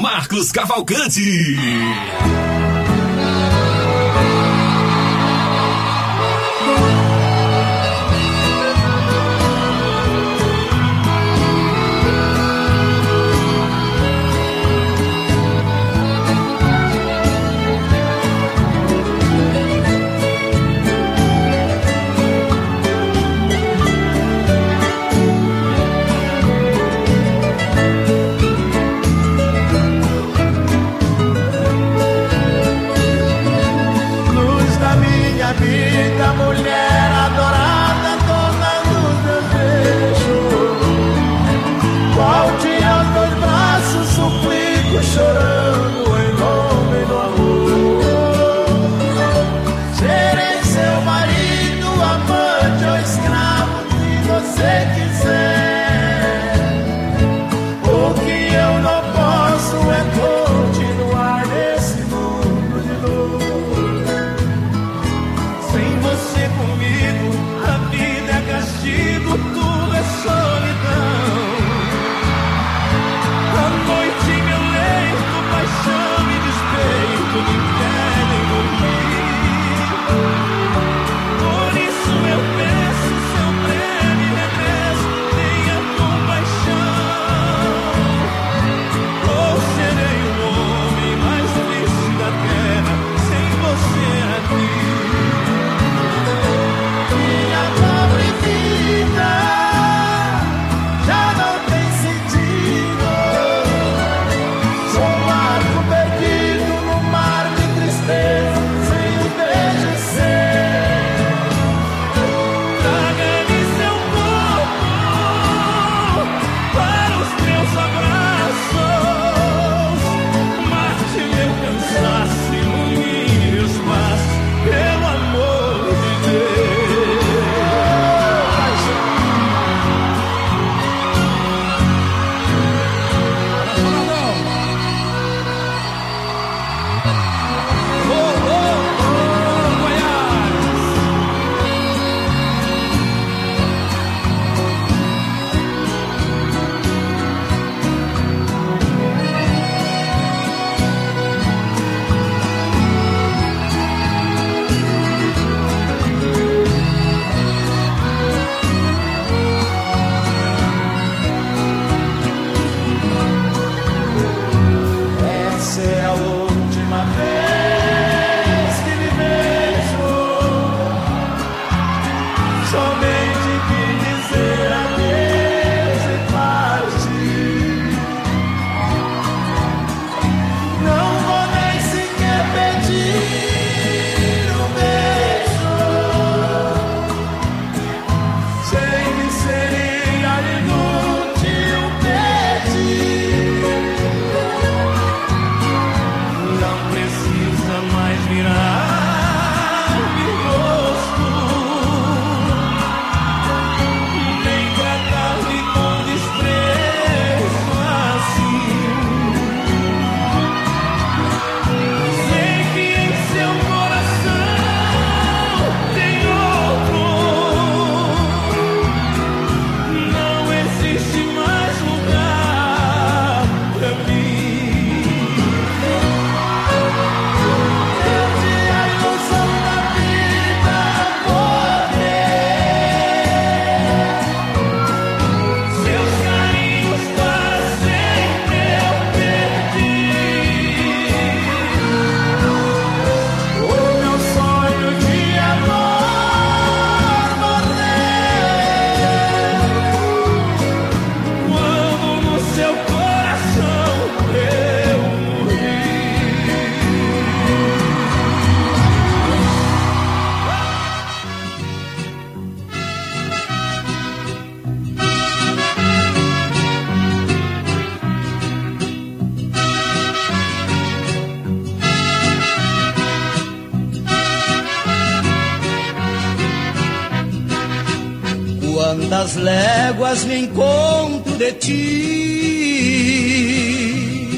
Marcos Cavalcante. Vida, mulher adorada, dona dos meus beijos. Volte aos meus braços, suplico, chorando em nome do amor. Serei seu marido, amante ou escravo, se você quiser. O que eu não posso é continuar nesse mundo de luz. Você comigo, a vida é castigo, tudo é solidão. A noite meu leito, paixão e despeito me impedem dormir. Por isso eu peço seu breve regresso, tenha compaixão. Ou serei o homem mais triste da terra, sem você aqui. Minha pobre vida já não tem sentido. Sou um barco perdido no mar de tristeza, sem o beijo seu. Traga-me seu corpo para os meus abraços. Mate meu cansaço, ilumine meus passos, pelo amor de Deus. Essa é a última vez que me vejo. Somente que dizer adeus e partir. Não vou nem sequer pedir um beijo. Sei que seria inútil pedir. Não precisa mais virar o rosto, nem tratar-me com desprezo assim. Sei que em seu coração tem outro. Não existe mais lugar pra mim. A ilusão da vida morrer. Seus carinhos para sempre eu perdi. O meu sonho de amor morrer. Quando no seu coração eu morri. Quantas léguas me encontro de ti,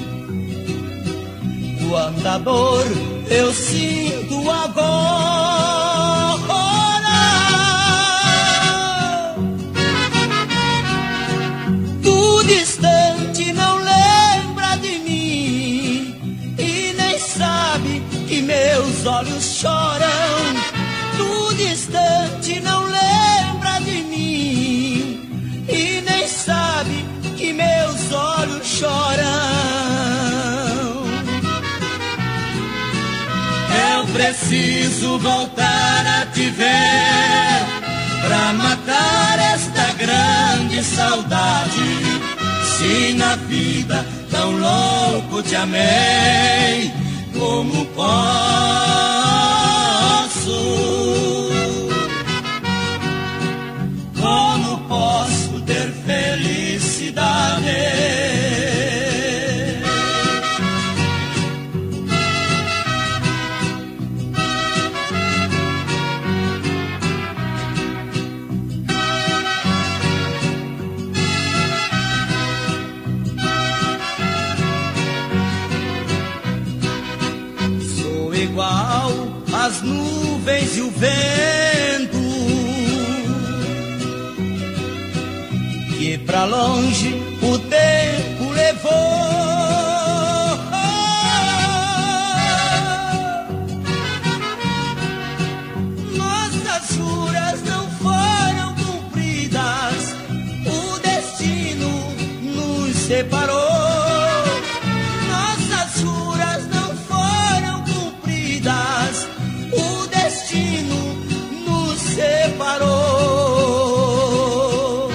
quanta dor eu sinto agora. Tu distante não lembra de mim. preciso voltar a te ver pra matar esta grande saudade. Se na vida tão louco te amei, como posso ter felicidade? Igual as nuvens e o vento, que pra longe o tempo levou. Nossas juras não foram cumpridas, o destino nos separou. O destino nos separou.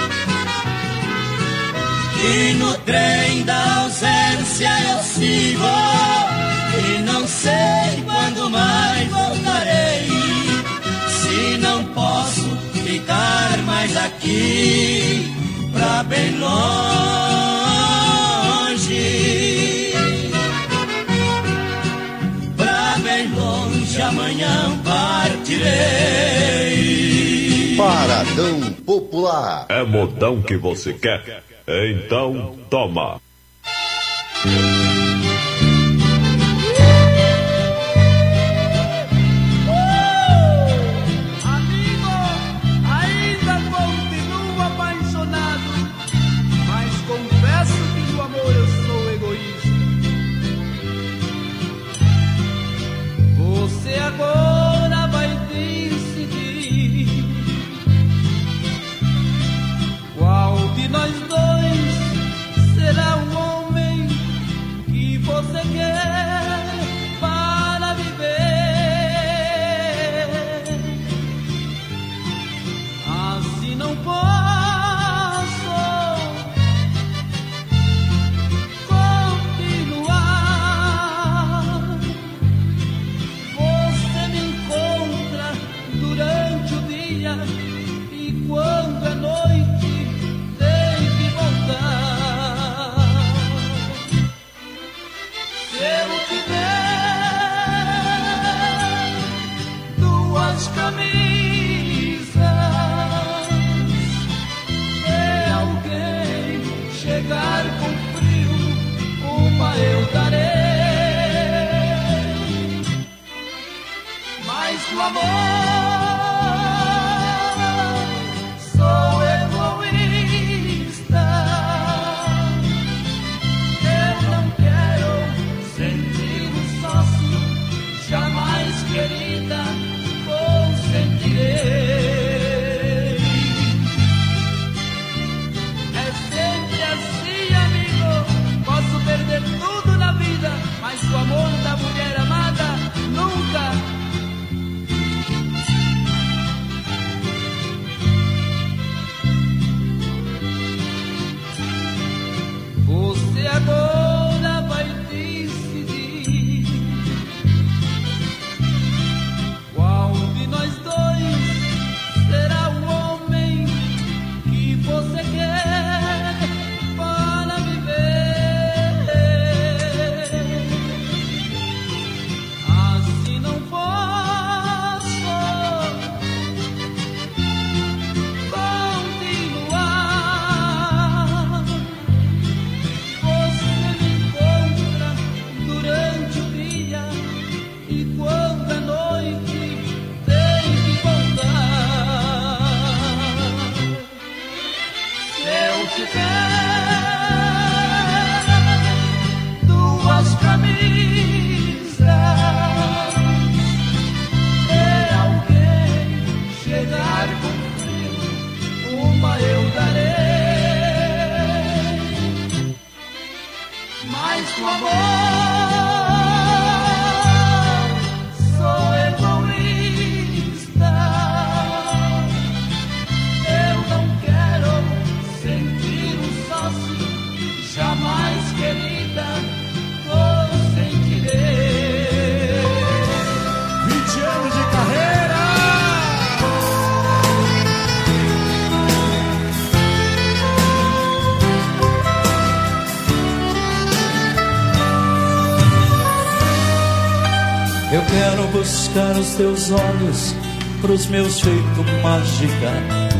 E no trem da ausência eu sigo, e não sei quando mais voltarei. Se não posso ficar mais aqui, pra bem longe, amanhã partirei. Paradão Popular. É modão que você quer? Então toma. Amigo, ainda continuo apaixonado, mas confesso que no amor eu sou egoísta. Você agora vai decidir qual de nós dois será o homem que você quer para viver. Assim não posso continuar. Durante o dia e quando é noite tem que voltar. Se eu tiver duas camisas e alguém chegar com frio, uma eu darei. Mas o amor sou egoísta. Eu não quero sentir o sócio, jamais, querida, consentirei. É sempre assim, amigo. Posso perder tudo na vida, mas o amor da mulher amada nunca. Você agora vai decidir qual de nós dois será o homem que você quer para viver. Assim não posso continuar. Você me encontra durante o dia e quando é noite tem que voltar. Se eu tiver duas camisas e alguém chegar com frio, uma eu darei. Mas o amor sou Eu quero buscar os teus olhos pros meus feitos mágica.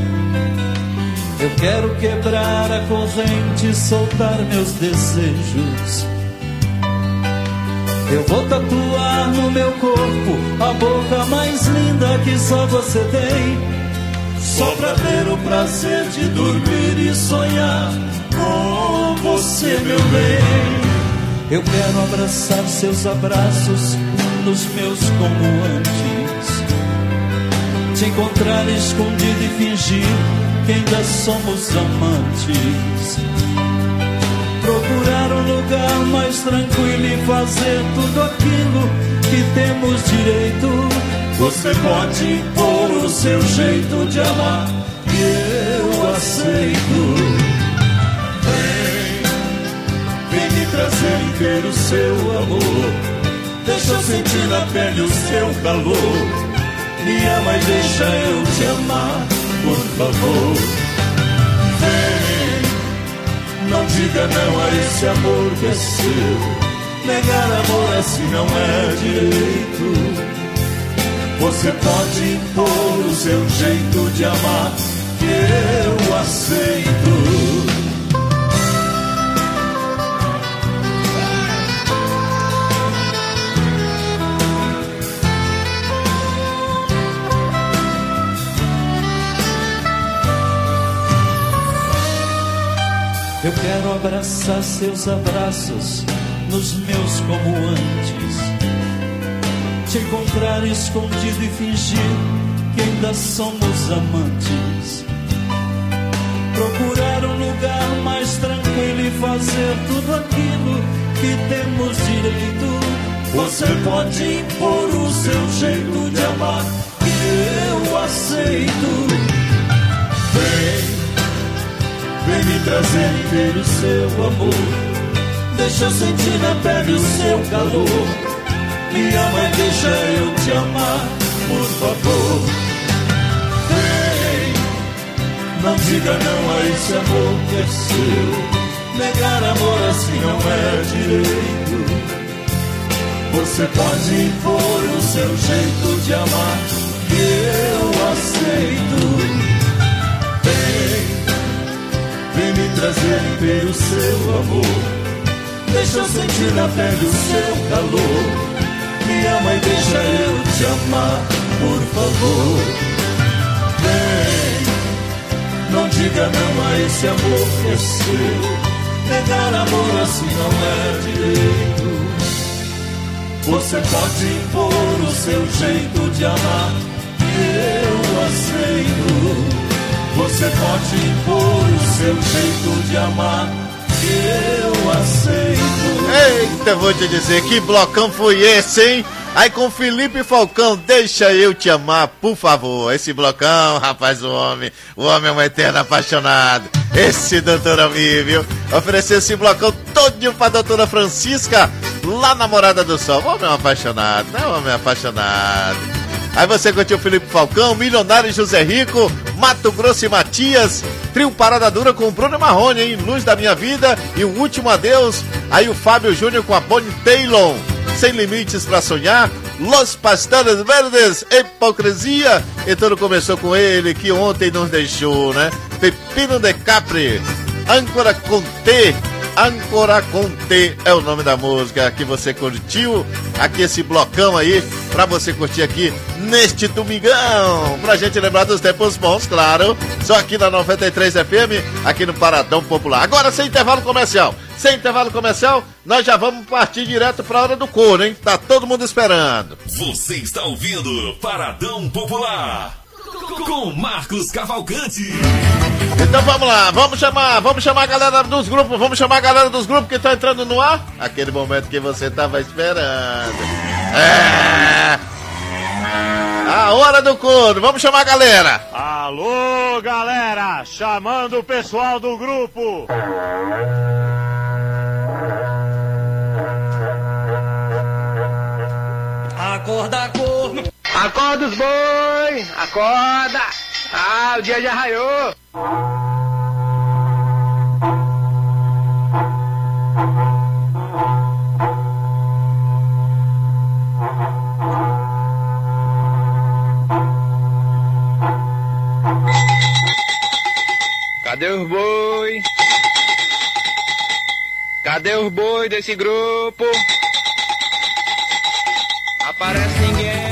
Eu quero quebrar a corrente e soltar meus desejos. Eu vou tatuar no meu corpo a boca mais linda que só você tem, só pra ter o prazer de dormir e sonhar com você, meu bem. Eu quero abraçar seus abraços nos meus como antes, te encontrar escondido e fingir que ainda somos amantes, procurar um lugar mais tranquilo e fazer tudo aquilo que temos direito. Você pode impor o seu jeito de amar e eu aceito. Vem me trazer inteiro o seu amor, deixa eu sentir na pele o seu calor. Me ama e deixa eu te amar, por favor. Vem, não diga não a esse amor que é seu. Negar amor assim não é direito. Você pode impor o seu jeito de amar, que eu aceito. Eu quero abraçar seus abraços nos meus como antes, te encontrar escondido e fingir que ainda somos amantes, procurar um lugar mais tranquilo e fazer tudo aquilo que temos direito. Você pode impor o seu jeito de amar, que eu aceito. Vem me trazer inteiro o seu amor, deixa eu sentir na pele o seu calor. Me ama e deixa eu te amar, por favor. Vem, não diga não a esse amor que é seu. Negar amor assim não é direito. Você pode impor o seu jeito de amar, que eu aceito. Vem me trazer inteiro o seu amor, deixa eu sentir na pele o seu calor. Me ama e deixa eu te amar, por favor. Vem, não diga não a esse amor que é seu. Negar amor assim não é direito. Você pode impor o seu jeito de amar, que eu aceito. Você pode impor o seu jeito de amar, que eu aceito. Eita, vou te dizer, que blocão foi esse, hein? Aí com Felipe Falcão, deixa eu te amar, por favor. Esse blocão, rapaz, o homem é um eterno apaixonado. Esse doutor Almir, viu? Ofereceu esse blocão todinho pra doutora Francisca, lá na Morada do Sol. O homem é um apaixonado, né? O homem é apaixonado. Aí você curtiu Felipe Falcão, Milionário José Rico, Mato Grosso e Matias, trio Parada Dura com Bruno Marrone, hein? Luz da Minha Vida e O Último Adeus. Aí o Fábio Júnior com a Bonnie Taylor, Sem Limites pra Sonhar, Los Pastores Verdes, Hipocrisia. E tudo começou com ele, que ontem nos deixou, né? Pepino de Capri, Âncora com T. Âncora com T é o nome da música que você curtiu. Aqui esse blocão aí, pra você curtir aqui neste domingão. Pra gente lembrar dos tempos bons, claro. Só aqui na 93 FM, aqui no Paradão Popular. Agora sem intervalo comercial. Sem intervalo comercial, nós já vamos partir direto pra hora do couro, hein? Tá todo mundo esperando. Você está ouvindo Paradão Popular com Marcos Cavalcante. Então vamos lá, vamos chamar a galera dos grupos que estão entrando no ar. Aquele momento que você tava esperando. É a hora do couro, vamos chamar a galera. Alô, galera, chamando o pessoal do grupo. Acorda, corno. Acorda os boi, acorda. Ah, o dia já raiou. Cadê os boi desse grupo? Aparece ninguém.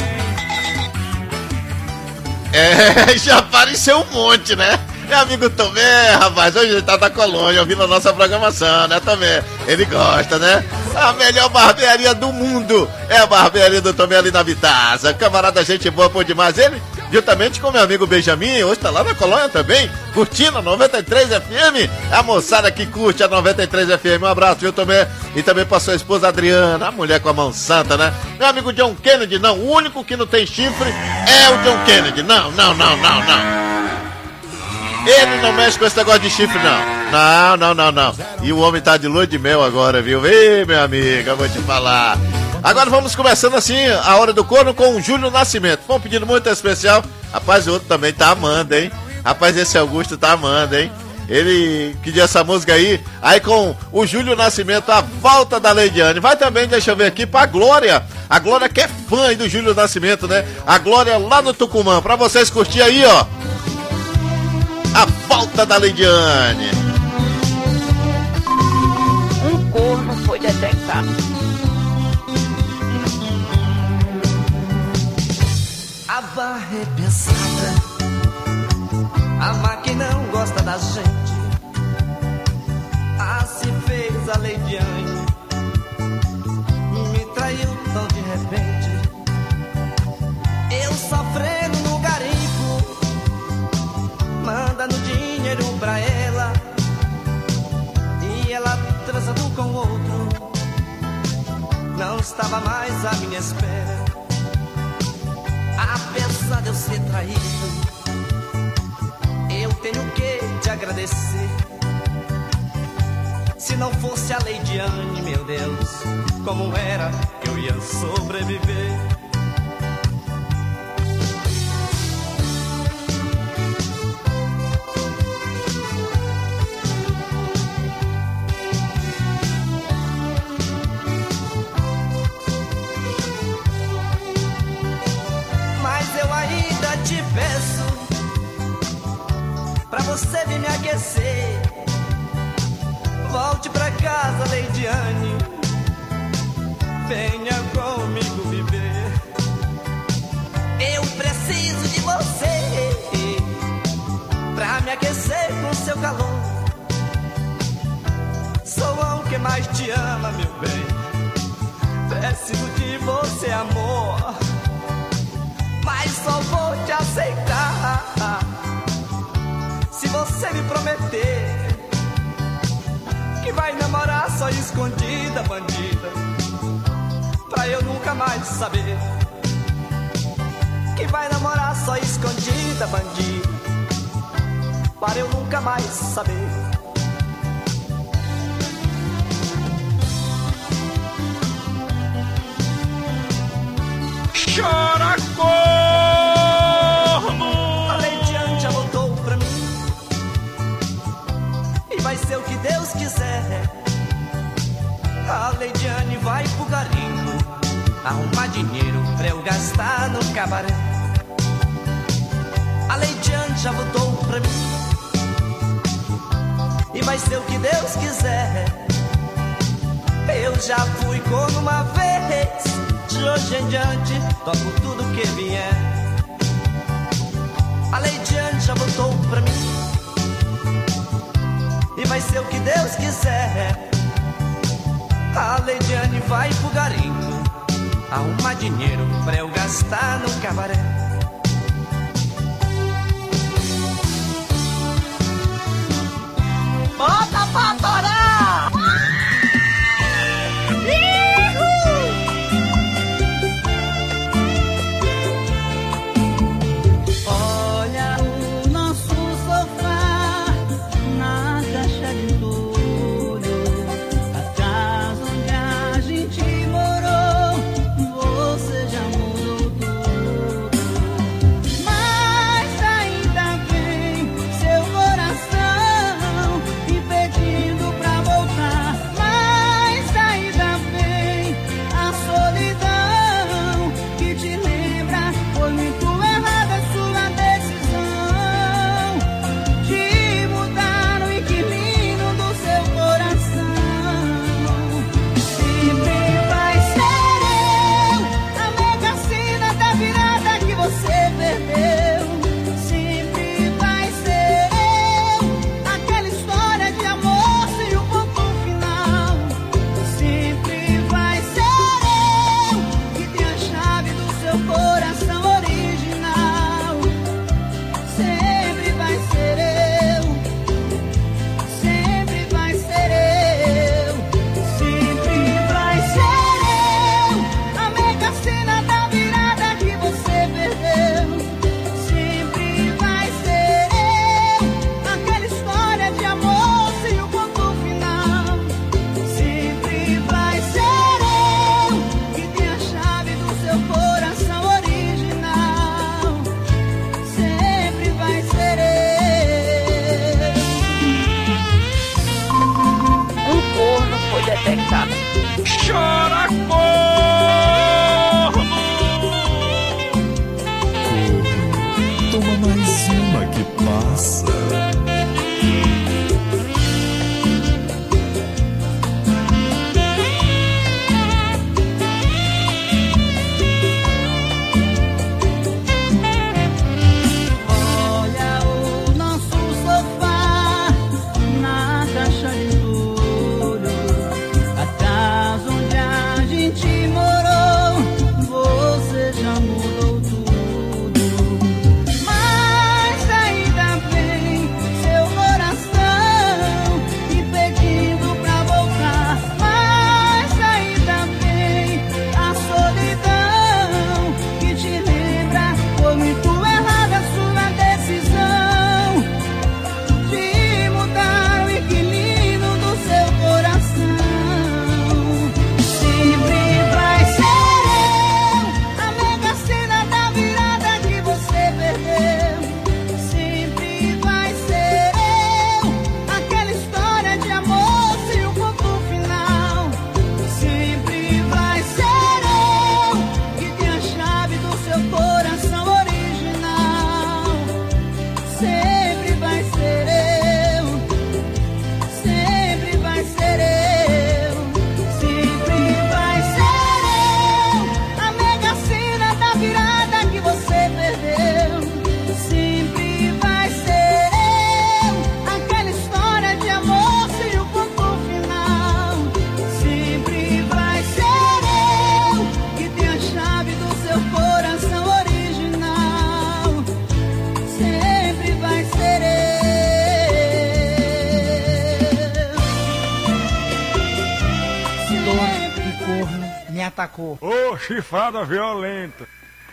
Já apareceu um monte, né? Meu amigo Tomé, rapaz, hoje ele tá da colônia ouvindo a nossa programação, né, Tomé? Ele gosta, né? A melhor barbearia do mundo é a barbearia do Tomé ali na Vitasa. Camarada, gente boa por demais. Ele, juntamente com meu amigo Benjamin, hoje tá lá na colônia também, curtindo a 93 FM. A moçada que curte a 93 FM. Um abraço, viu, Tomé? E também pra sua esposa Adriana, a mulher com a mão santa, né? Meu amigo John Kennedy, não. O único que não tem chifre é o John Kennedy. Não. Ele não mexe com esse negócio de chifre, não. E o homem tá de lua de mel agora, viu? Ei, meu amigo, eu vou te falar. Agora vamos começando assim, a Hora do Corno com o Júlio Nascimento. Foi um pedido muito especial. Rapaz, o outro também tá amando, hein? Rapaz, esse Augusto tá amando, hein? Ele pediu essa música aí com o Júlio Nascimento, A Volta da Leidiane. Vai também, deixa eu ver aqui, pra Glória. A Glória que é fã aí do Júlio Nascimento, né? A Glória lá no Tucumã. Pra vocês curtir aí, ó. A Volta da Leidiane. Um corno foi detectado. A barra é pesada, a máquina não gosta da gente. Se fez a Leidiane, me traiu tão de repente. Eu sofrendo no garimpo, mandando dinheiro pra ela, e ela transando com outro, não estava mais à minha espera. Apesar de eu ser traído, eu tenho que te agradecer. Se não fosse a Leidiane, meu Deus, como era que eu ia sobreviver? Te peço pra você vir me aquecer. Volte pra casa, Leidiane, venha comigo viver. Eu preciso de você pra me aquecer com seu calor. Sou o que mais te ama, meu bem. Preciso de você, amor, mas só vou te aceitar se você me prometer que vai namorar só escondida, bandida, pra eu nunca mais saber. Que vai namorar só escondida, bandida, para eu nunca mais saber. Chora corno! A Leidiane já voltou pra mim, e vai ser o que Deus quiser. A Leidiane vai pro garimpo arrumar dinheiro pra eu gastar no cabaré. A Leidiane já voltou pra mim, e vai ser o que Deus quiser. Eu já fui corno uma vez, de hoje em diante toco tudo que vier. A Leidiane já voltou pra mim, e vai ser o que Deus quiser. A Leidiane vai pro garimpo arrumar dinheiro pra eu gastar no cabaré. Bota pra torar! Olha o nosso sofá na caixa de entulho, a casa onde a gente morou, você já mudou tudo. Mas ainda vem seu coração e pedindo pra corno! Toma mais uma que passa. Atacou. Ô, chifrada violenta.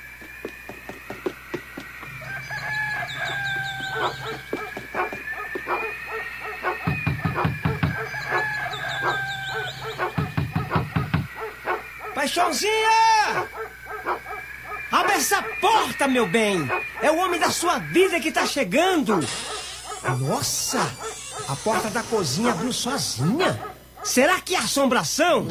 Paixãozinha! Abre essa porta, meu bem! É o homem da sua vida que tá chegando! Nossa! A porta da cozinha abriu sozinha! Será que é assombração?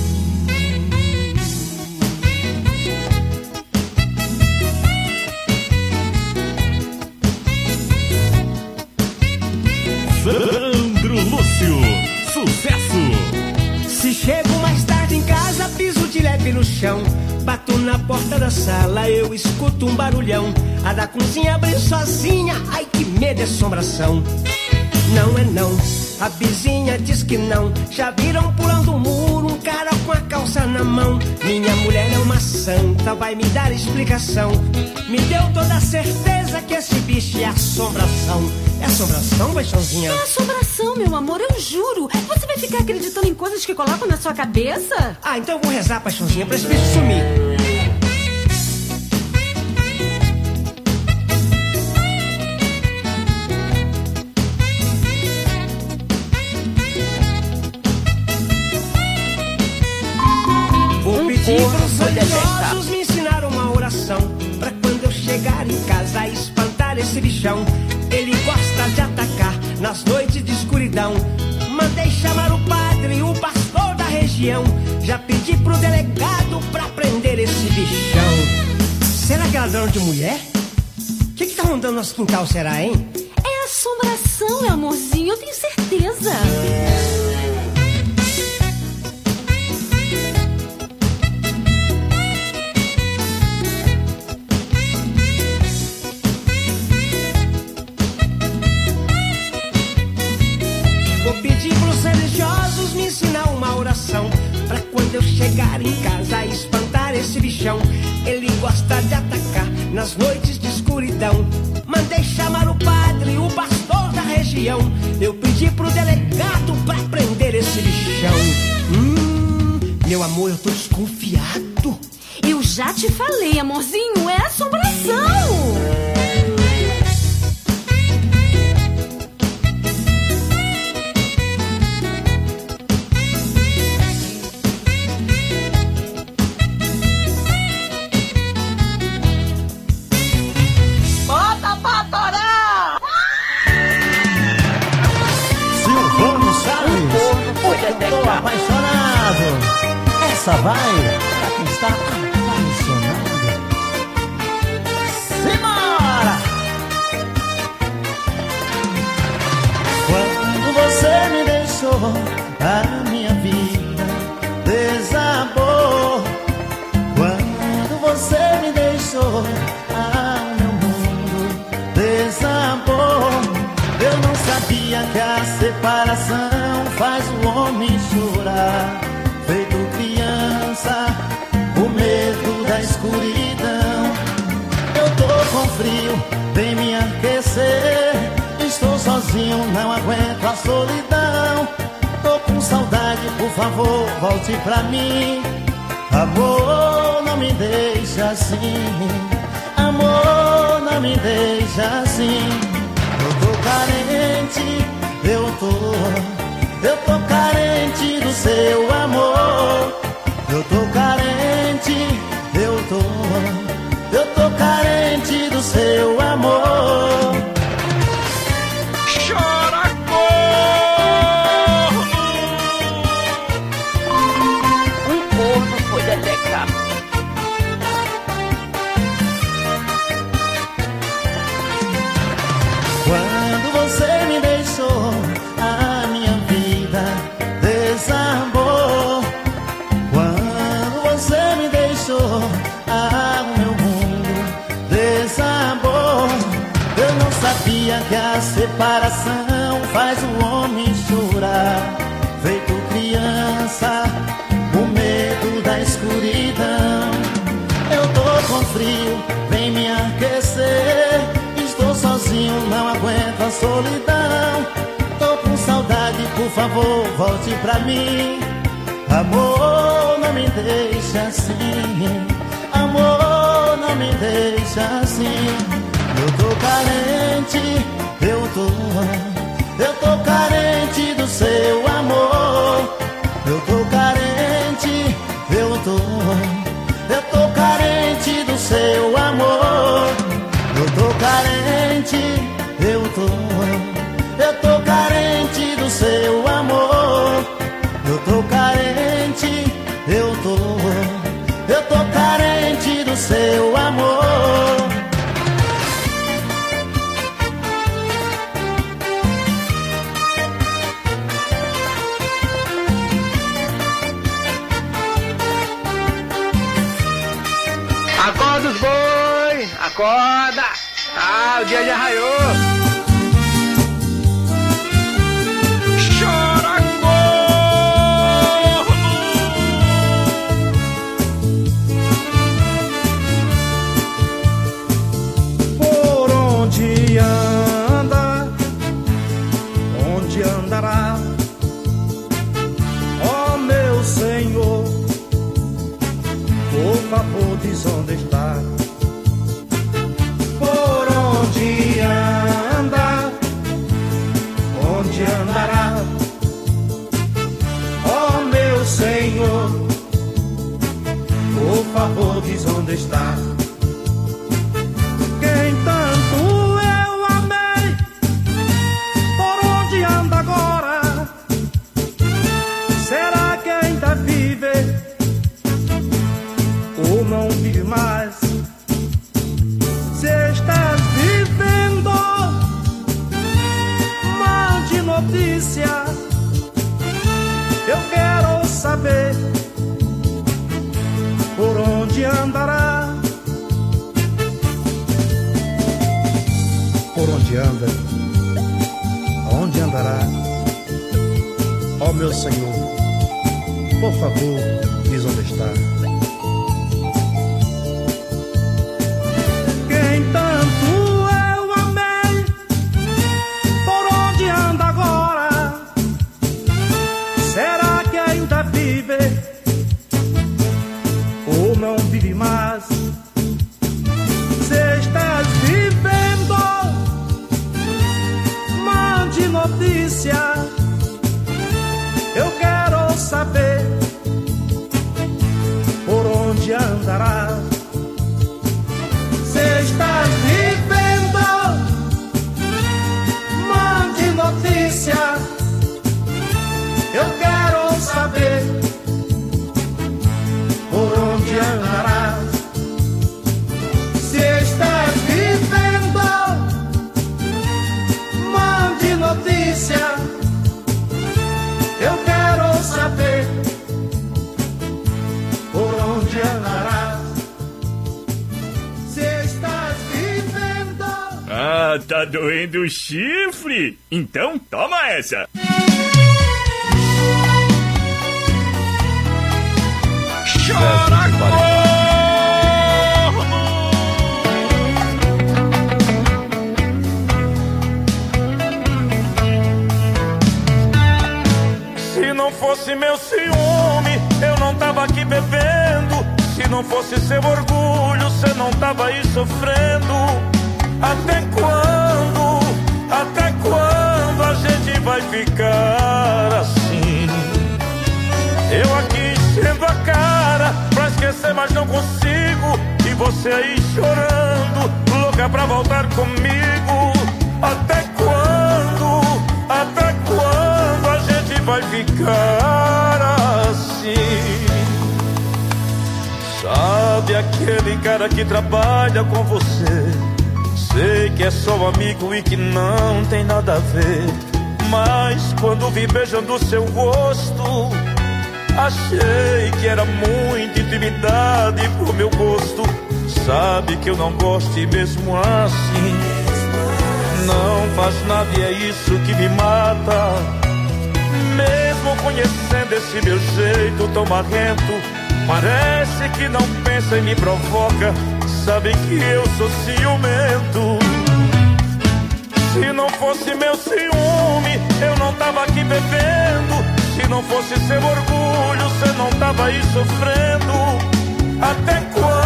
Sandro Lúcio, sucesso! Se chego mais tarde em casa, piso de leve no chão. Bato na porta da sala, eu escuto um barulhão. A da cozinha abriu sozinha, ai que medo, é assombração. Não é não, a vizinha diz que não. Já viram pulando o muro, um cara com a calça na mão. Minha mulher é uma santa, vai me dar explicação. Me deu toda a certeza que esse bicho é assombração. É assombração, Paixãozinha? É assombração, meu amor, eu juro. Você vai ficar acreditando em coisas que colocam na sua cabeça? Ah, então eu vou rezar, Paixãozinha, pra esse bicho sumir. Vou pedir pros religiosos me ensinar uma oração, pra quando eu chegar em casa espantar esse bichão. Ele gosta de atacar nas noites de escuridão. Mandei chamar o padre e o pastor da região. Já pedi pro delegado pra prender esse bichão. Será que é ladrão de mulher? O que tá rondando nosso quintal, será, hein? É assombração, meu amorzinho, eu tenho certeza. Pedir pros religiosos me ensinar uma oração, pra quando eu chegar em casa espantar esse bichão. Ele gosta de atacar nas noites de escuridão. Mandei chamar o padre e o pastor da região. Eu pedi pro delegado pra prender esse bichão. Meu amor, eu tô desconfiado. Eu já te falei, amorzinho, é assombração. Apaixonado. essa vai pra quem está apaixonado. Simbora! Quando você me deixou, a minha vida desabou. Quando você me deixou, meu mundo desabou. Eu não sabia que a separação faz o homem chorar. Feito criança, o medo da escuridão. Eu tô com frio, vem me aquecer. Estou sozinho, não aguento a solidão. Tô com saudade, por favor, volte pra mim. Amor, não me deixa assim. Amor, não me deixa assim. Eu tô carente, eu tô carente do seu amor. Eu tô carente, eu tô carente do seu amor. Chora corno! Um corno foi detectado. Quando você me deixou, a minha vida desabou. Quando você me deixou, meu mundo desabou. Eu não sabia que a separação faz o homem chorar. Feito criança, o medo da escuridão. Eu tô com frio, vem me aquecer. Estou sozinho, não aguento a solidão. Tô com saudade, por favor, volte pra mim. Amor, não me deixa assim. Amor, não me deixa assim. Eu tô carente, eu tô carente do seu amor. Eu tô carente, eu tô carente do seu amor. Eu tô carente, eu tô carente do seu amor. Eu tô carente, eu tô carente do seu amor. Acorda os boi, acorda! O dia já raiou! Chora corno! Por onde anda, onde andará, ó meu Senhor, por favor diz onde está. Por onde anda, onde andará, ó meu Senhor, por favor diz onde está. Quem tanto eu amei, por onde anda agora? Será que ainda vive ou não vive mais? Se estás vivendo, mande notícia. Eu quero saber por onde andará. Por onde anda, aonde andará, ó meu Senhor, por favor, diz onde está. Quem tanto eu amei, por onde anda agora? Será que ainda vive ou não vive mais? Se estás vivendo, mande notícia. Eu quero saber por onde andará. Se estás vivendo, mande notícia. Eu quero saber onde andarás? Se estás vivendo. Ah, tá doendo o chifre? Então toma essa. Chora Se não fosse meu ciúme, eu não tava aqui bebendo. Se não fosse seu orgulho, cê não tava aí sofrendo. Até quando a gente vai ficar assim? Eu aqui enchendo a cara pra esquecer, mas não consigo. E você aí chorando, louca pra voltar comigo. Até quando a gente vai ficar assim? Sabe aquele cara que trabalha com você? Sei que é só um amigo e que não tem nada a ver, mas quando vi beijando seu rosto, achei que era muita intimidade pro meu gosto. Sabe que eu não gosto e mesmo assim não faz nada e é isso que me mata. Mesmo conhecendo esse meu jeito tão marrento, parece que não pensa e me provoca. Sabe que eu sou ciumento. Se não fosse meu ciúme, eu não tava aqui bebendo. Se não fosse seu orgulho, cê não tava aí sofrendo. Até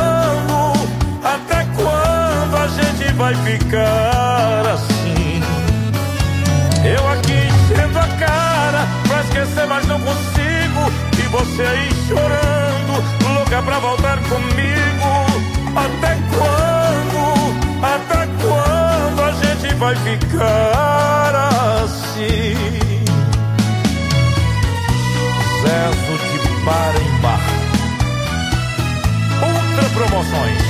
quando a gente vai ficar assim? Eu aqui enchendo a cara pra esquecer, mas não consigo. E você aí chorando, louca pra voltar comigo. Até quando a gente vai ficar assim? Zezo de bar em bar. Ultra Promoções.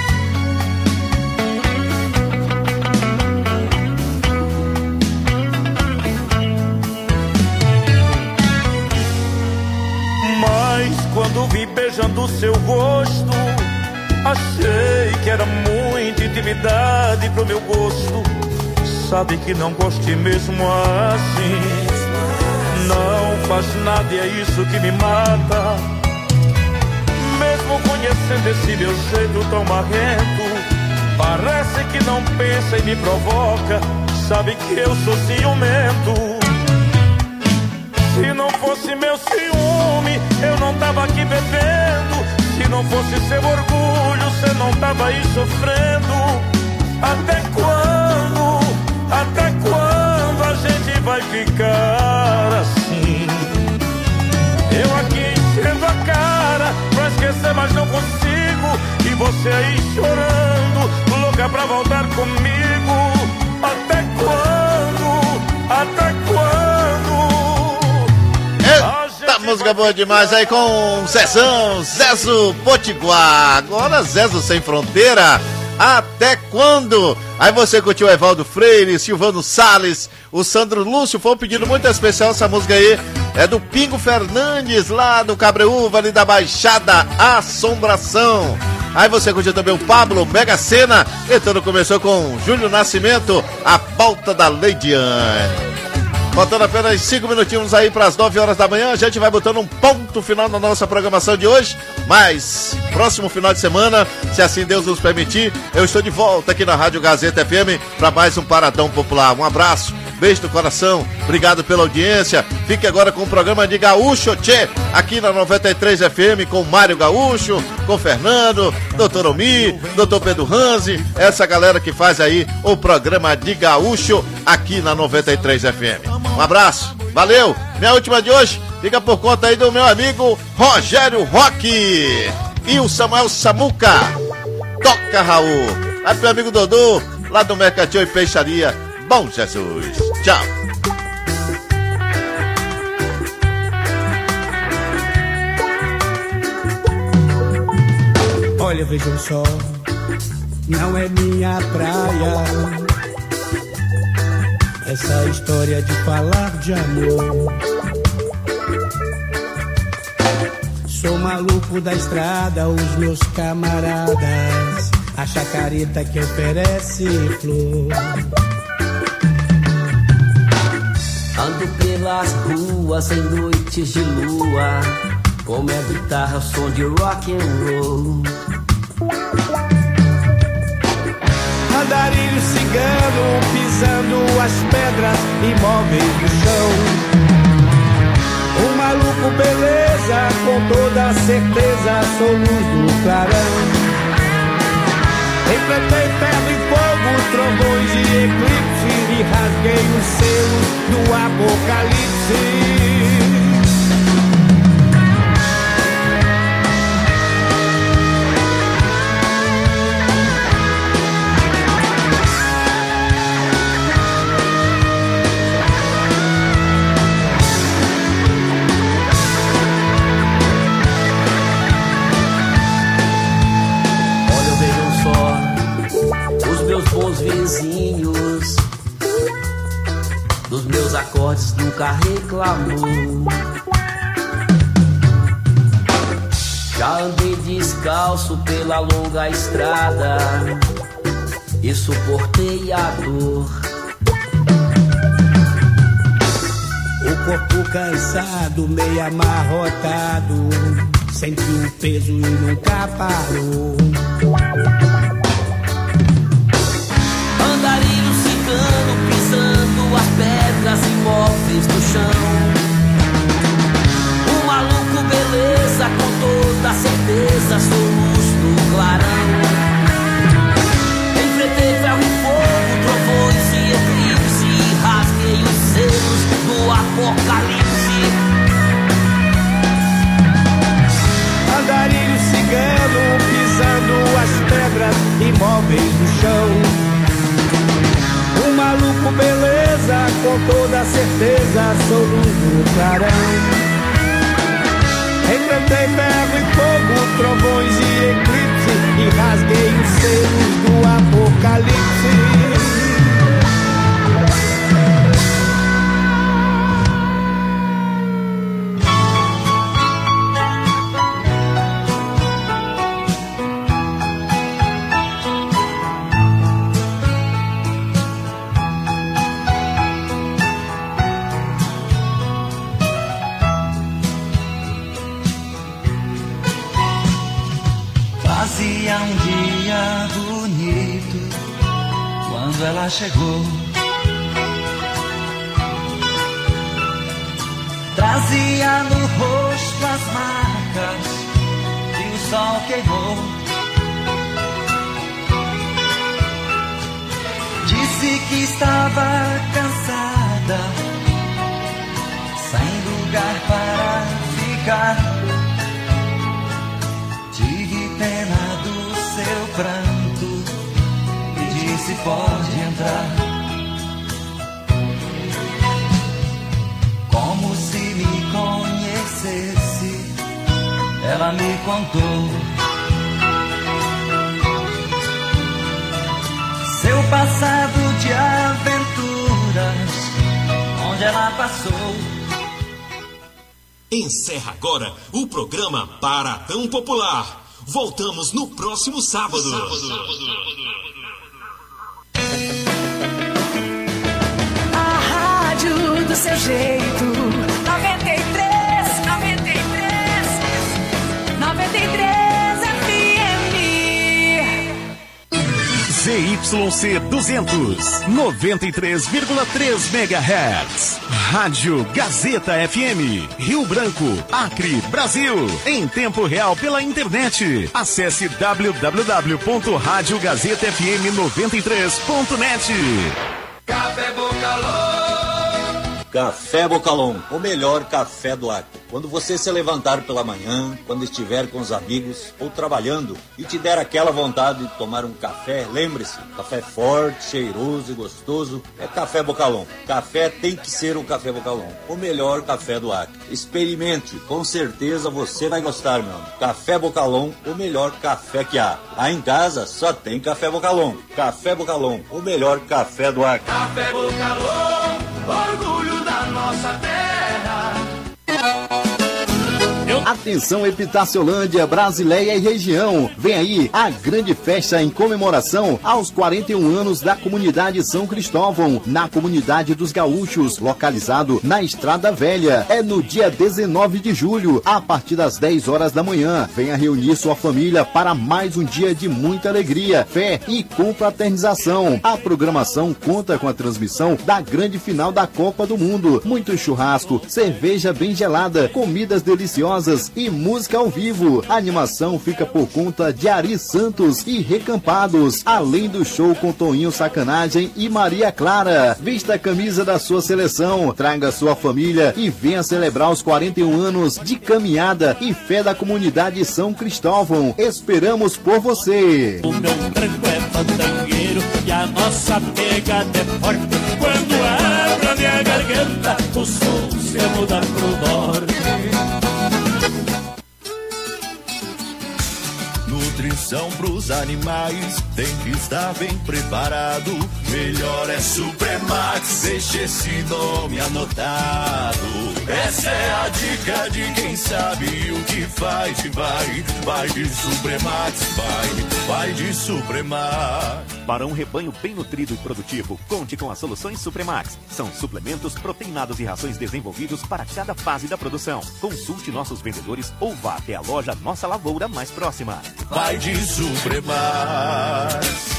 Mas quando vi beijando seu rosto, achei que era muita intimidade pro meu gosto. Sabe que não gostei mesmo assim. Não faz nada e é isso que me mata. Mesmo conhecendo esse meu jeito tão marrento, parece que não pensa e me provoca. Sabe que eu sou ciumento. Se não fosse meu ciúme, eu não tava aqui bebendo. Se não fosse seu orgulho, cê não tava aí sofrendo. Até quando a gente vai ficar assim? Eu aqui enchendo a cara pra esquecer, mas não consigo. E você aí chorando, louca pra voltar comigo. Até quando? Eita, música boa demais aí com Zezão, Zezo Potiguar. Agora Zezo Sem Fronteira. Até quando? Aí você curtiu Evaldo Freire, Silvano Salles, o Sandro Lúcio. Foi um pedido muito especial essa música aí. É do Pingo Fernandes, lá do Cabreúva, ali da Baixada Assombração. Aí você curtiu também o Pablo Mega Sena. Então começou com Júlio Nascimento, A Pauta da Leidiane. Faltando apenas 5 minutinhos aí para as 9 horas da manhã, a gente vai botando um ponto final na nossa programação de hoje, mas próximo final de semana, se assim Deus nos permitir, eu estou de volta aqui na Rádio Gazeta FM para mais um Paradão Popular. Um abraço, beijo no coração, obrigado pela audiência. Fique agora com o programa de Gaúcho Tchê, aqui na 93 FM, com Mário Gaúcho, com Fernando, Dr. Omi, Dr. Pedro Ranzi, essa galera que faz aí o programa de Gaúcho aqui na 93 FM. Um abraço, valeu. Minha última de hoje fica por conta aí do meu amigo Rogério Roque e o Samuel Samuca. Toca, Raul. Aí pro meu amigo Dodô, lá do Mercantil e Peixaria Bom Jesus. Tchau. Olha, vejam só, não é minha praia essa história de falar de amor. sou maluco da estrada, os meus camaradas, a chacareta que oferece flor. Ando pelas ruas em noites de lua, com minha guitarra, som de rock and roll. Andarilho cigano, pisando as pedras imóveis do chão. Um maluco beleza, com toda certeza, sou luz do clarão. Enfrentei ferro e fogo, trovões e eclipse, e rasguei os selos do apocalipse. Bons vizinhos, dos meus acordes nunca reclamou. Já andei descalço pela longa estrada e suportei a dor. O corpo cansado, meio amarrotado, sentiu o peso e nunca parou. Andarilho cigano, pisando as pedras imóveis do chão. Um maluco beleza, com toda certeza, sou luz do clarão. Enfrentei ferro e fogo, trovões e eclipse, e rasguei os selos do apocalipse. Andarilho cigano, pisando as pedras imóveis do chão. Um maluco beleza, com toda certeza, sou luz do clarão. Enfrentei ferro e fogo, trovões e eclipse, e rasguei os selos do apocalipse. Fazia um dia bonito quando ela chegou. Trazia no rosto as marcas que o sol queimou. Disse que estava cansada, sem lugar para ficar. Pena do seu pranto e disse: pode entrar. Como se me conhecesse, ela me contou seu passado de aventuras, onde ela passou. Encerra agora o programa Paradão Popular. Voltamos no próximo sábado. A rádio do seu jeito. 93 FM. ZYC 200, 93,3 MHz. Rádio Gazeta FM, Rio Branco, Acre, Brasil. Em tempo real pela internet. Acesse www.radiogazetafm93.net. Café Bocalon. Café Bocalon, o melhor café do Acre. Quando você se levantar pela manhã, quando estiver com os amigos ou trabalhando e te der aquela vontade de tomar um café, lembre-se, café forte, cheiroso e gostoso é Café Bocalon. Café tem que ser o Café Bocalon, o melhor café do Acre. Experimente, com certeza você vai gostar, meu amigo. Café Bocalon, o melhor café que há. Aí em casa só tem Café Bocalon. Café Bocalon, o melhor café do Acre. Café Bocalon, orgulho da nossa terra. A Atenção Epitaciolândia, Brasileia e região. Vem aí a grande festa em comemoração aos 41 anos da comunidade São Cristóvão, na comunidade dos Gaúchos, localizado na Estrada Velha. É no dia 19 de julho, a partir das 10 horas da manhã. Venha reunir sua família para mais um dia de muita alegria, fé e confraternização. A programação conta com a transmissão da grande final da Copa do Mundo. Muito churrasco, cerveja bem gelada, comidas deliciosas e música ao vivo. A animação fica por conta de Ari Santos e Recampados, além do show com Toninho Sacanagem e Maria Clara. Vista a camisa da sua seleção, traga sua família e venha celebrar os 41 anos de caminhada e fé da comunidade São Cristóvão. Esperamos por você. O meu branco é fandangueiro e a nossa pegada é forte. Quando abro a minha garganta, o sul se muda pro norte. Nutrição pros animais, tem que estar bem preparado. Melhor é Supremax, deixa esse nome anotado. Essa é a dica de quem sabe o que faz. Vai de Supremax, vai de Supremax. Para um rebanho bem nutrido e produtivo, conte com as soluções Supremax. São suplementos, proteinados e rações desenvolvidos para cada fase da produção. Consulte nossos vendedores ou vá até a loja Nossa Lavoura mais próxima. Vai de Supremax.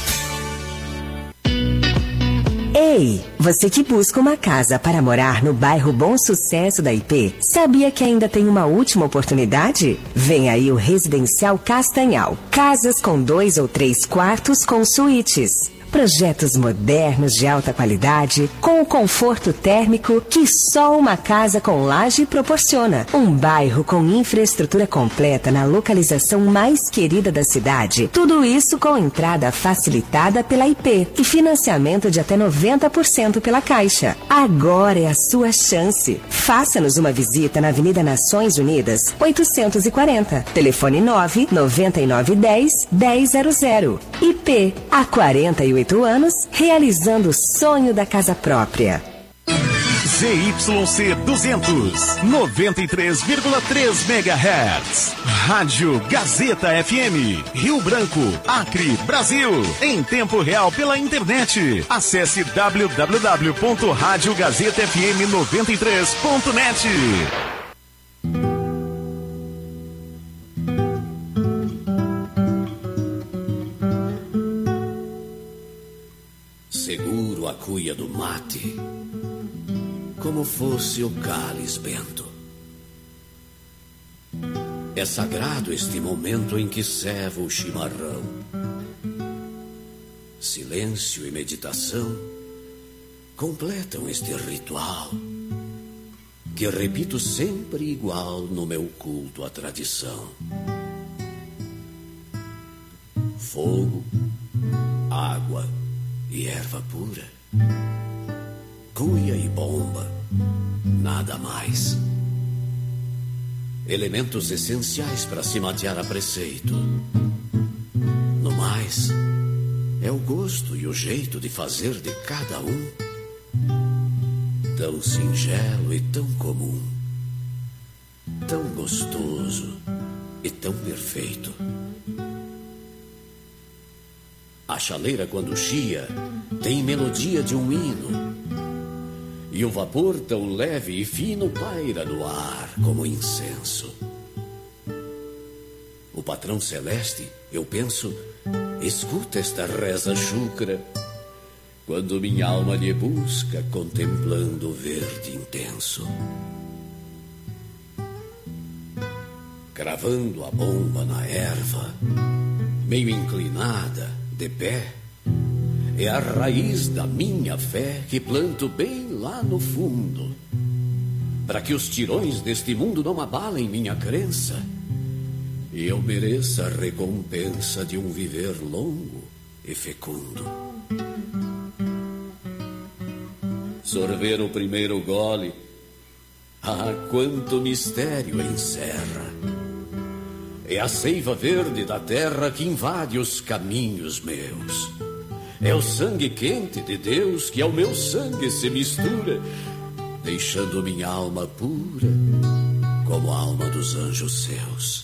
Ei, você que busca uma casa para morar no bairro Bom Sucesso da IP, sabia que ainda tem uma última oportunidade? Vem aí o Residencial Castanhal. Casas com 2 ou 3 quartos com suítes. Projetos modernos de alta qualidade, com o conforto térmico que só uma casa com laje proporciona. Um bairro com infraestrutura completa na localização mais querida da cidade. Tudo isso com entrada facilitada pela IP e financiamento de até 90% pela Caixa. Agora é a sua chance. Faça-nos uma visita na Avenida Nações Unidas, 840. Telefone 99910-1000. IP, há 48 anos, realizando o sonho da casa própria. ZYC 200, 93,3 MHz. Rádio Gazeta FM, Rio Branco, Acre, Brasil. Em tempo real pela internet. Acesse www.radiogazetafm93.net. Seguro a cuia do mate, como fosse o cálice bento. É sagrado este momento em que servo o chimarrão. Silêncio e meditação completam este ritual, que repito sempre igual no meu culto à tradição. Fogo, água e erva pura, cuia e bomba, nada mais. Elementos essenciais para se matear a preceito. No mais, é o gosto e o jeito de fazer de cada um, tão singelo e tão comum, tão gostoso e tão perfeito. A chaleira, quando chia, tem melodia de um hino, e o vapor tão leve e fino paira no ar como incenso. O patrão celeste, eu penso, escuta esta reza chucra, quando minha alma lhe busca contemplando o verde intenso. Cravando a bomba na erva, meio inclinada, de pé, é a raiz da minha fé que planto bem lá no fundo, para que os tirões deste mundo não abalem minha crença e eu mereça a recompensa de um viver longo e fecundo. Sorver o primeiro gole, ah, quanto mistério encerra! É a seiva verde da terra que invade os caminhos meus. É o sangue quente de Deus que ao meu sangue se mistura, deixando minha alma pura como a alma dos anjos seus.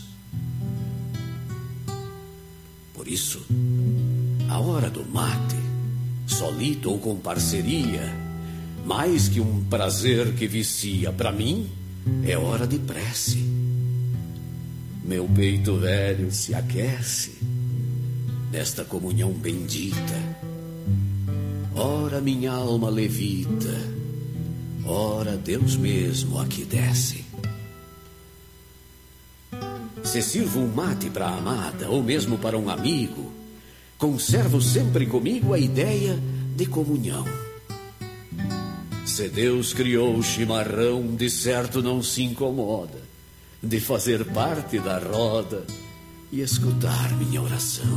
Por isso, a hora do mate, solito ou com parceria, mais que um prazer que vicia, pra mim é hora de prece. Meu peito velho se aquece nesta comunhão bendita. Ora minha alma levita, ora Deus mesmo aqui desce. Se sirvo um mate para a amada, ou mesmo para um amigo, conservo sempre comigo a ideia de comunhão. Se Deus criou o chimarrão, de certo não se incomoda de fazer parte da roda e escutar minha oração.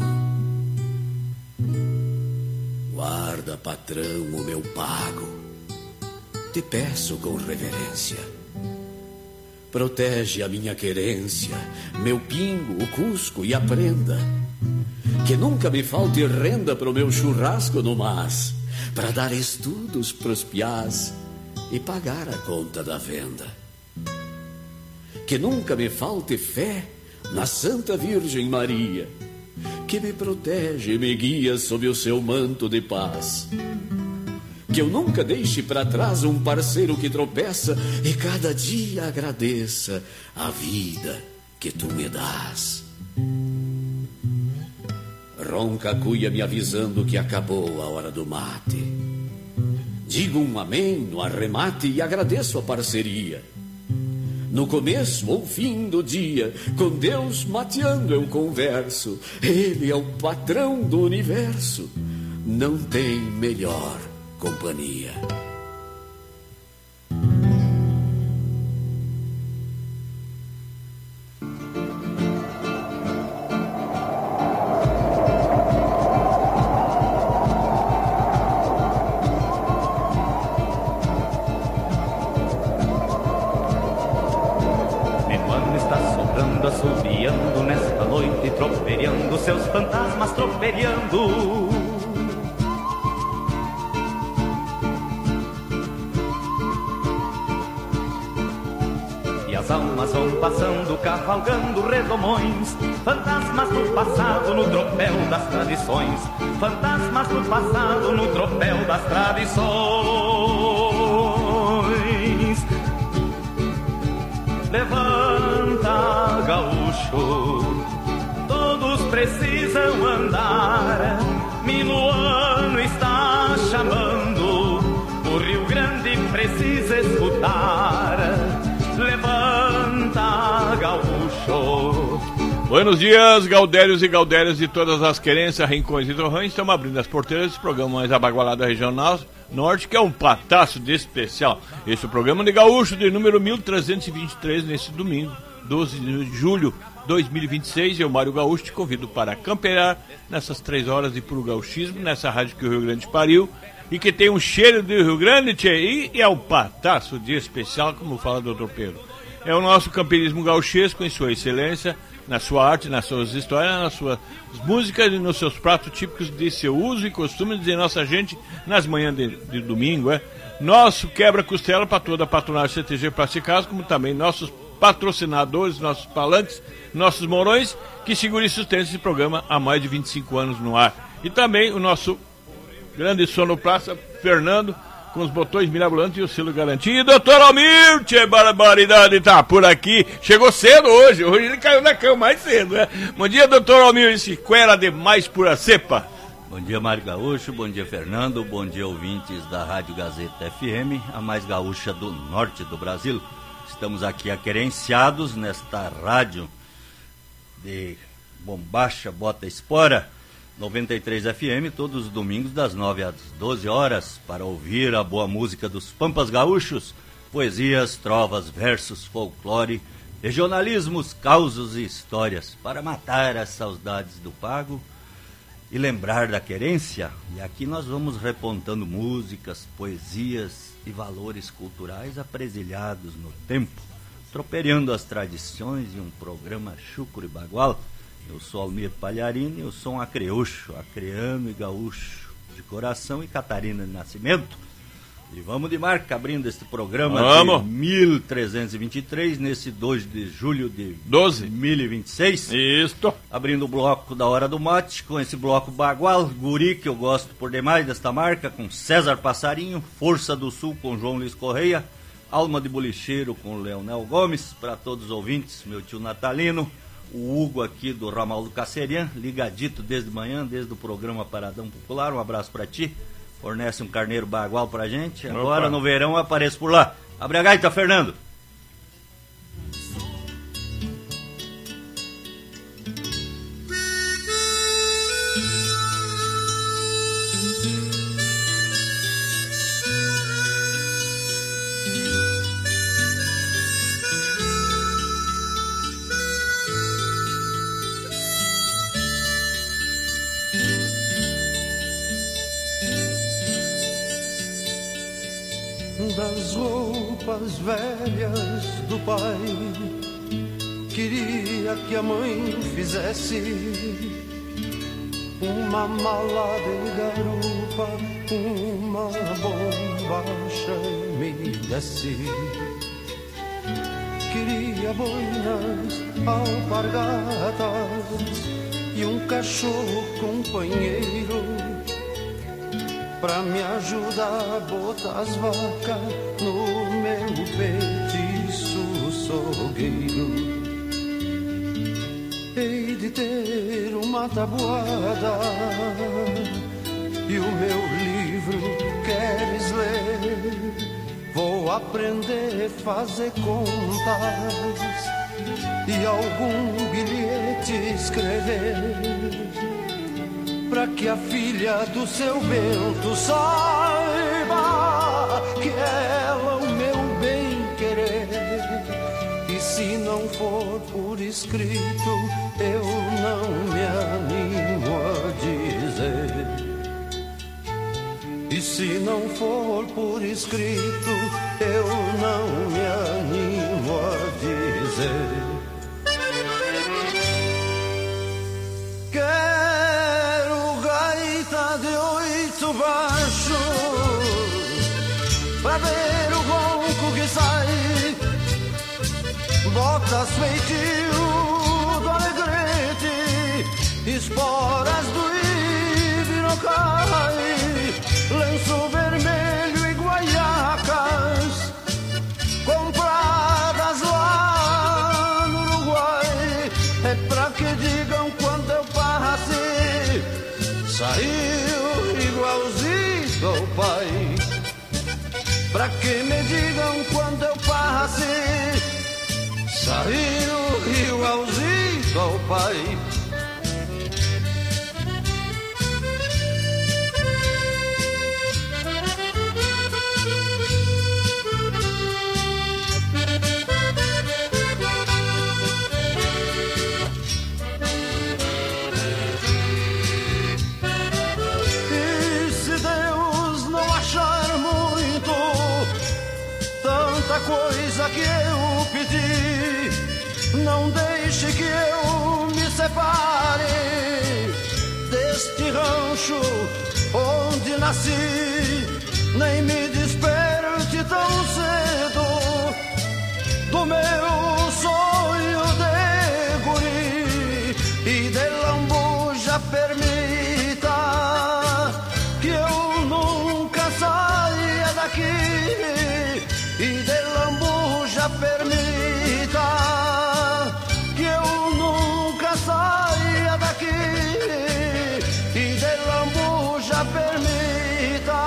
Guarda, patrão, o meu pago, te peço com reverência. Protege a minha querência, meu pingo, o cusco e a prenda. Que nunca me falte renda pro meu churrasco no mas, para dar estudos pros piás e pagar a conta da venda. Que nunca me falte fé na Santa Virgem Maria, que me protege e me guia sob o seu manto de paz. Que eu nunca deixe para trás um parceiro que tropeça e cada dia agradeça a vida que tu me dás. Ronca a cuia me avisando que acabou a hora do mate. Digo um amém no arremate e agradeço a parceria. No começo ou fim do dia, com Deus mateando eu converso. Ele é o patrão do universo, não tem melhor companhia. Assobiando nesta noite, troperiando, seus fantasmas troperiando. E as almas vão passando, cavalgando redomões, fantasmas do passado no tropel das tradições, fantasmas do passado no tropel das tradições. Levanta, gaúcho, todos precisam andar. Minuano está chamando, o Rio Grande precisa escutar. Levanta, gaúcho. Buenos dias, gaudérios e gaudérias de todas as querências, rincões e torrões. Estamos abrindo as porteiras desse programa mais abagualado da região norte, que é um pataço de especial. Esse é o programa de gaúcho de número 1323, nesse domingo, 12 de julho de 2026. Eu, Mário Gaúcho, te convido para campear nessas 3 horas de puro gauchismo, nessa rádio que o Rio Grande pariu e que tem um cheiro do Rio Grande, tchê, e é um pataço de especial, como fala o Dr. Pedro. É o nosso camperismo gauchesco em sua excelência, na sua arte, nas suas histórias, nas suas músicas e nos seus pratos típicos de seu uso e costume de nossa gente nas manhãs de domingo. Nosso quebra-costela para toda a patronagem CTG Plasticasa, como também nossos patrocinadores, nossos palanques, nossos morões, que seguram e sustentam esse programa há mais de 25 anos no ar. E também o nosso grande sonoplasta, Fernando, com os botões mirabolantes e o selo garantido. E doutor Almir, tchê, barbaridade, tá por aqui. Chegou cedo hoje ele caiu na cama mais cedo, né? Bom dia, doutor Almir, esse cuera de mais pura cepa. Bom dia, Mário Gaúcho, bom dia, Fernando, bom dia, ouvintes da Rádio Gazeta FM, a mais gaúcha do norte do Brasil. Estamos aqui aquerenciados nesta rádio de bombacha, bota espora, 93 FM, todos os domingos das 9 às 12 horas, para ouvir a boa música dos Pampas Gaúchos, poesias, trovas, versos, folclore, regionalismos, causos e histórias, para matar as saudades do pago e lembrar da querência. E aqui nós vamos repontando músicas, poesias e valores culturais apresilhados no tempo, troperiando as tradições em um programa chucro e bagual. Eu sou Almir Palharini, eu sou um acreúcho, acreano e gaúcho de coração e Catarina de nascimento. E vamos de marca, abrindo este programa de 1323, nesse 2 de julho de 2026. Isto. Abrindo o bloco da Hora do Mate, com esse bloco bagual, guri, que eu gosto por demais desta marca, com César Passarinho, Força do Sul com João Luiz Correia, Alma de Bolicheiro com Leonel Gomes, para todos os ouvintes, meu tio Natalino, o Hugo aqui do Ramal do Cacerian, ligadito desde manhã, desde o programa Paradão Popular, um abraço para ti. Fornece um carneiro bagual pra gente. Agora no verão eu apareço por lá. Abre a gaita, Fernando. Das roupas velhas do pai, queria que a mãe fizesse uma mala de garupa, uma bombacha me desse. Queria boinas, alpargatas e um cachorro companheiro pra me ajudar a botar as vacas no meu petiço açougueiro. Hei de ter uma tabuada e o meu livro queres ler. Vou aprender a fazer contas e algum bilhete escrever, pra que a filha do seu Bento saiba que ela o meu bem querer. E se não for por escrito, eu não me animo a dizer. E se não for por escrito, eu não me animo a dizer. De 8 baixos pra ver o ronco que sai, botas feitio do Alegrete, esporas do Ibirocai, lenço vermelho e guaiacas compradas lá no Uruguai. É pra que digam quando eu passei, saiu igualzinho ao pai. Pra que me digam quando eu passei, saiu igualzinho ao pai. Coisa que eu pedi, não deixe que eu me separe deste rancho onde nasci, nem me desperte tão cedo do meu sonho de guri e de lambuja. Permita que eu nunca saia daqui e de lambuja. Permita que eu nunca saia daqui e de lambuja. Permita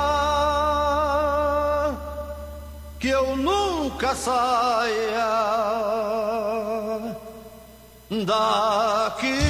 que eu nunca saia daqui.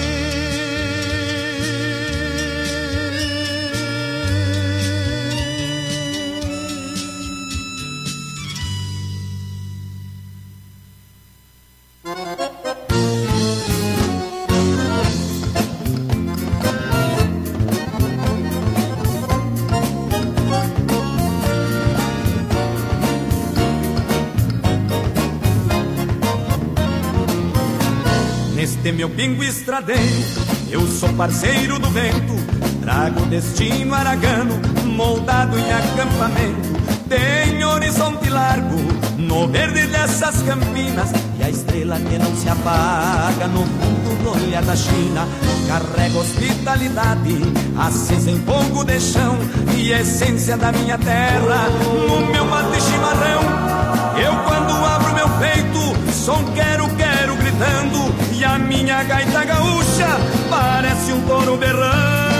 Neste meu pingo estradeiro, eu sou parceiro do vento, trago o destino aragano moldado em acampamento. Tem horizonte largo no verde dessas campinas, e a estrela que não se apaga no fundo do olhar da China. Carrega hospitalidade acesa em fogo de chão, e a essência da minha terra no meu mate chimarrão. Eu quando abro meu peito, som quero, quero gritando, e a minha gaita gaúcha parece um touro berrando.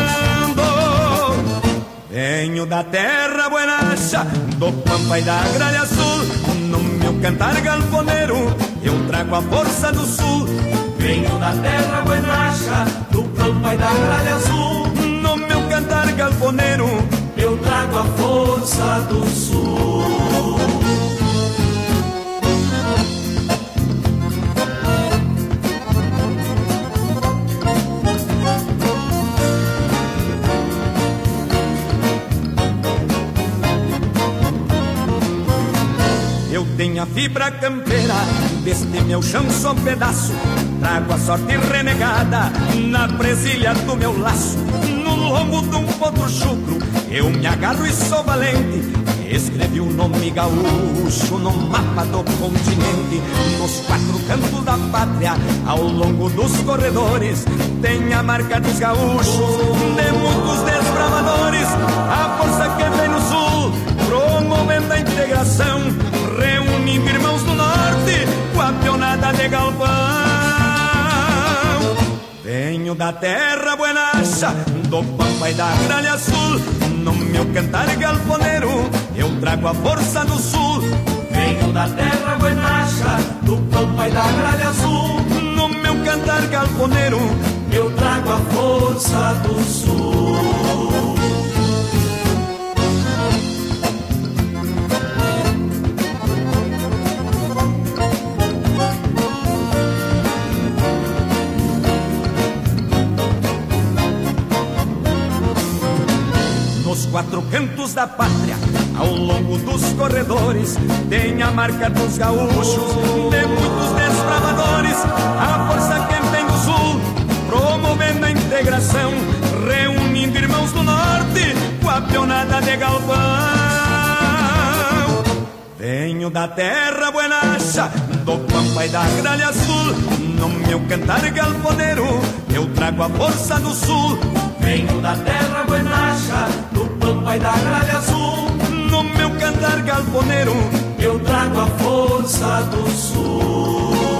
Venho da terra buenacha, do Pampa e da Gralha Azul, no meu cantar galponeiro eu trago a força do sul. Venho da terra buenacha, do Pampa e da Gralha Azul, no meu cantar galponeiro eu trago a força do sul. Tenho a fibra campeira deste meu chão só pedaço, trago a sorte renegada na presilha do meu laço. No lombo de um potro chucro eu me agarro e sou valente, escrevi o nome gaúcho no mapa do continente. Nos quatro cantos da pátria, ao longo dos corredores, tem a marca dos gaúchos, de muitos desbravadores. A força que vem no sul, promovendo a integração, reunindo irmãos do norte com a pionada de galpão. Venho da terra buenacha, do Pampa e da Gralha Azul, no meu cantar galponeiro eu trago a força do sul. Venho da terra buenacha, do Pampa e da Gralha Azul, no meu cantar galponeiro eu trago a força do sul. Nos quatro cantos da pátria, ao longo dos corredores, tem a marca dos gaúchos, de muitos desbravadores. A força que vem do sul, promovendo a integração, reunindo irmãos do norte com a pionada de galpão. Venho da terra buenacha, do Pampa e da Gralha Azul, no meu cantar galponeiro eu trago a força do sul. Venho da terra buenacha, do Pampa e da Gralha Azul, no meu cantar galponeiro eu trago a força do sul.